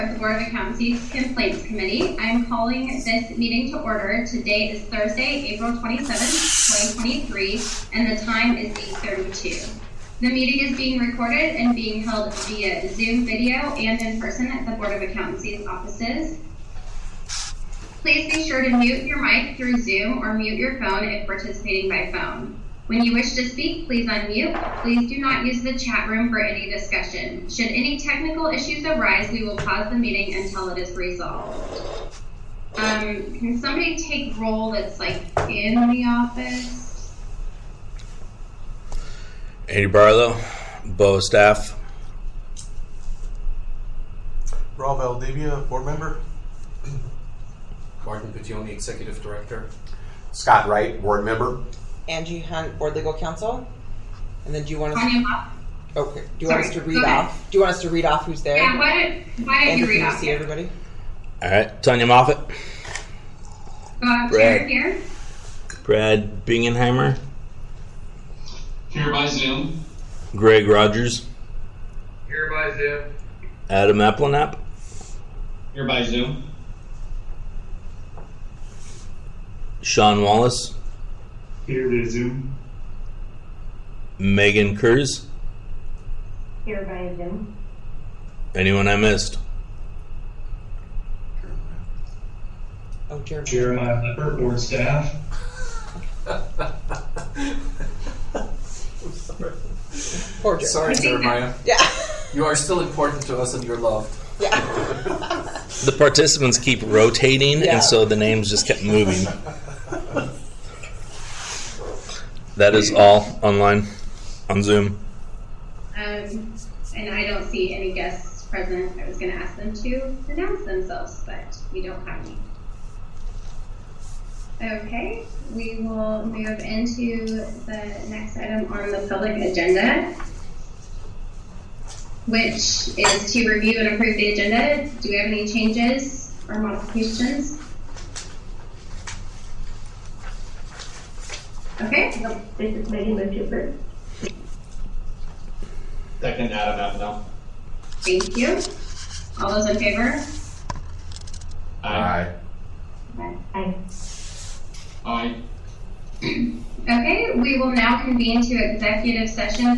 The Board of Accountancy's Complaints Committee. I'm calling this meeting to order. Today is Thursday, April 27th, 2023, and the time is 8:32. The meeting is being recorded and being held via Zoom video and in person at the Board of Accountancy's offices. Please be sure to mute your mic through Zoom or mute your phone if participating by phone. When you wish to speak, please unmute. Please do not use the chat room for any discussion. Should any technical issues arise, we will pause the meeting until it is resolved. Can somebody take roll that's like in the office? Andy Barlow, Bo staff. Rob Valdivia, board member. Martin Piccioni, executive director. Scott Wright, board member. Angie Hunt, board legal counsel. And then do you want us Okay. Do you want us to read off? Do you want us to read off who's there? Yeah, why don't you read off? See everybody? All right, Tanya Moffett. Chair here. Brad Bingenheimer. Here by Zoom. Greg Rogers. Here by Zoom. Adam Applenapp. Here by Zoom. Sean Wallace. Here by Zoom. Megan Kurz. Here by Zoom. Anyone I missed? Oh, Jeremy. Jeremiah Lepper, board staff. Poor Jeremy. Sorry, Jeremiah. Yeah. You are still important to us and you're loved. Yeah. The participants keep rotating, Yeah. and so the names just kept moving. That is all online on Zoom. And I don't see any guests present. I was going to ask them to announce themselves, but we don't have any. Okay, we will move into the next item on the public agenda, which is to review and approve the agenda. Do we have any changes or modifications? Okay. Nope, this is Megan, move to approve. Second, Adam Applenapp. Thank you. All those in favor? Aye. Aye. Aye. Okay, we will now convene to executive session